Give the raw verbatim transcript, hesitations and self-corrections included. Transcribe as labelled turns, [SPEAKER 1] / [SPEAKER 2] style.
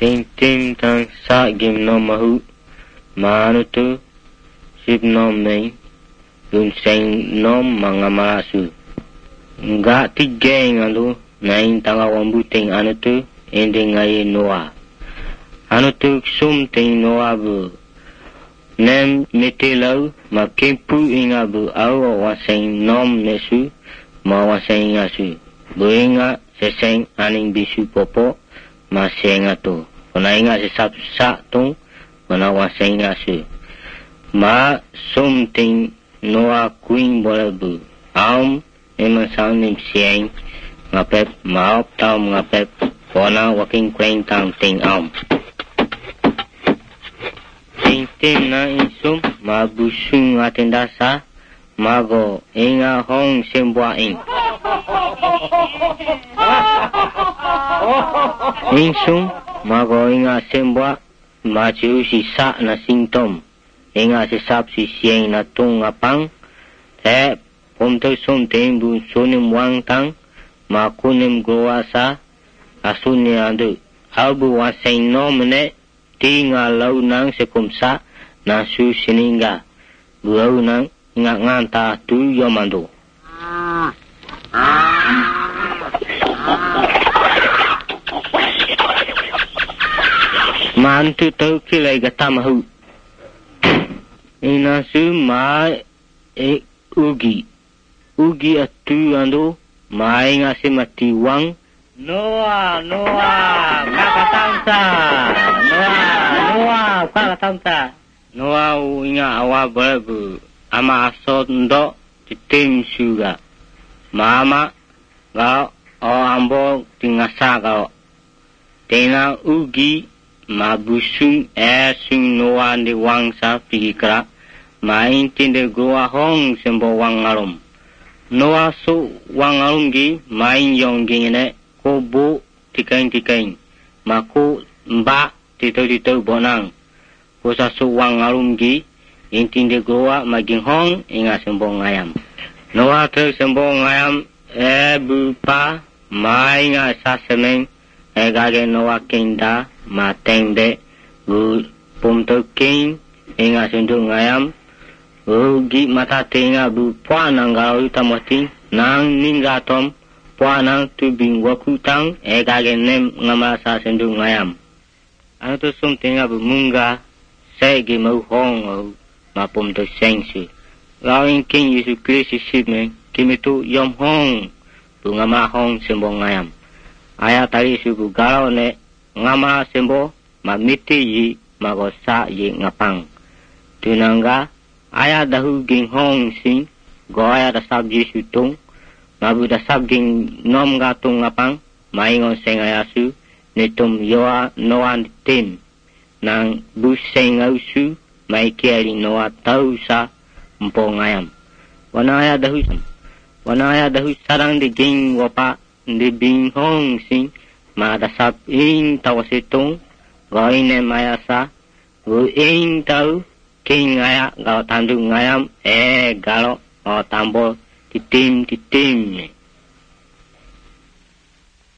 [SPEAKER 1] ting ting tang sa gim no mahu manutu sip no main dun seng nom mangamasu nga tigeng alu nain tanga wambuting anutu ending ngai noa anutu sum ting noa bu nem metelau ma kempu inga bu au waseng nom nesu ma waseng asu buinga seseng aning bisu popo ma senga tu ona inga se satu sa tu ona waseng asu ma sum ting noa queen bolabu am emang sound nim sieng ngapep maop tau ngapep pona walking crane tang ting am ting ting na insum ma busung atendasa mago inga hong sembua ing insum mago inga sembua ma chiu si sa na singtom inga si sap si sieng na tung apang te pom to sum ting bu sonim wang tang ma kunim goasa asuni andu albu waseng nomene tinga lau nang sekumsa na su sininga buau nang ngak nganta tu yomando mantu tau kilai gatamahu ina su ma e ugi ugi atu ando mai ngase mati wang noa noa kakatamsa noa noa kakatamsa noa inga awa babu ama asot ndo titim suga mama ga o ambo tingasa ga tena ugi mabusung esung noa ndi wang sa pikra main tinde goa hong sembo wang alum noa su wang alungi main yongi ne ko bu tikain tikain maku mba tito tito bonang ko sa su wang alungi intinde goa maging hong inga sembo ngayam noa te sembo ngayam e bupa mai nga sa semeng e gage noa kinda ma tengde bu pumto king inga sendu ngayam ugi mata tenga bu puanang galau tamati nang ninggatom puanang tubing wakutang e gage nem ngamasa sendu ngayam anu tu sum tenga bu munga segi mau hong ma pumto sengsi lawing king Yesus Kristus sibme kimitu yom hong bu ngama hong sembo ngayam aya tali suku galau ne ngama sembo ma miti yi ma go sa yi ngapang tunanga aya dahu ging hong sing go aya da sab Yesu tung ma bu da sab ging nom ga tung ngapang mai ngon seng aya su ne tum yoa noan tim nang bu seng au su mai kiali noa tau sa mpo ngayam wana aya dahu wana aya dahu sarang de ging wapa de bing hong sing ma da sab ing tawasitung go ine maya sa bu ing tau king aya gao tandu ngayam e galo o tambo titim titim